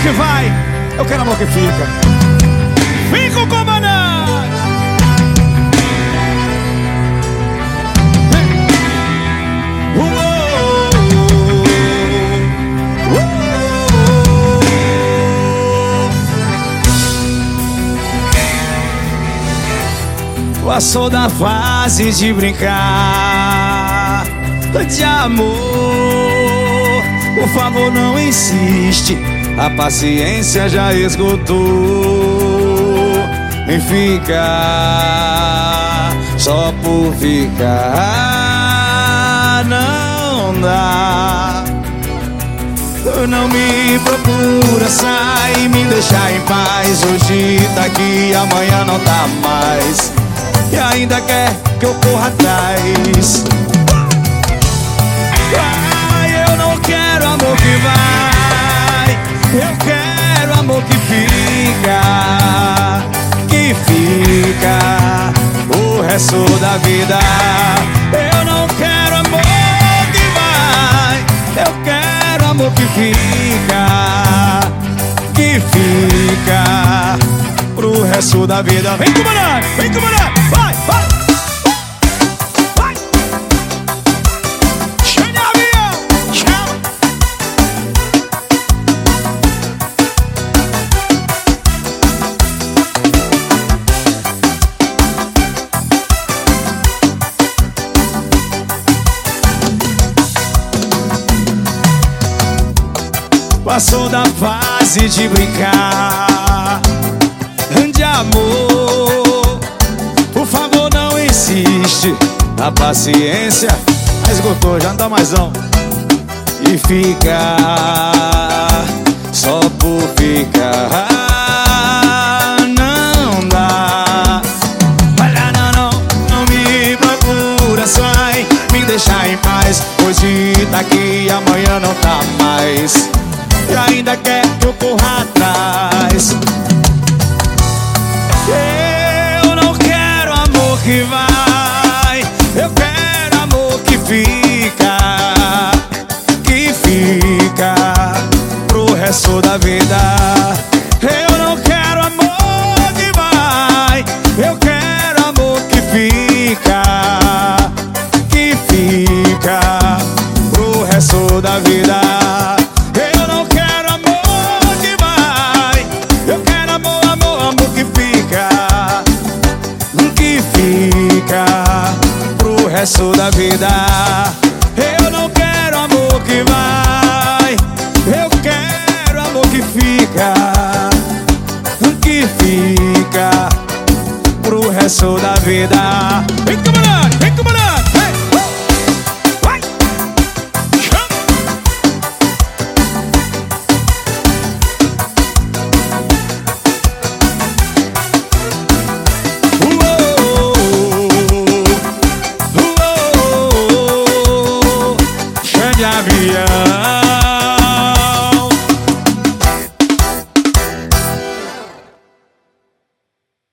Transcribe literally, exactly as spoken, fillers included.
que vai, eu quero amor que fica. Vem com o comandante. Passou da fase de brincar, de amor. Por favor, não insiste, a paciência já esgotou. Em ficar, só por ficar, não dá. Não me procura, sai, me deixa em paz. Hoje tá aqui, amanhã não tá mais, e ainda quer que eu corra atrás. Ai, eu não quero amor que vai, eu quero amor que fica, que fica o resto da vida. Eu não quero amor que vai, eu quero amor que fica, que fica pro resto da vida. Vem comandante, vem comandante, vai, vai, vai. Chama o avião, chama. Passou da fase de brincar, de amor. Por favor, não insiste, a paciência esgotou, já não dá mais não. E fica, só por ficar, não dá. Olha, não, não, não me procura, sai, me deixa em paz. Hoje tá aqui, amanhã não tá mais, e ainda quer que eu corra atrás. Eu não quero amor que vai, eu quero amor que fica, que fica pro resto da vida. Eu não quero amor que vai, eu quero amor que fica, que fica pro resto da vida. Eu não quero amor que vai, eu quero amor, amor, amor que fica, que fica pro resto da vida. Eu não quero amor que vai, eu quero amor que fica, que fica pro resto da vida. Vem comandante, vem comandante, vem, vai, chama. Uou, uou, chama de avião.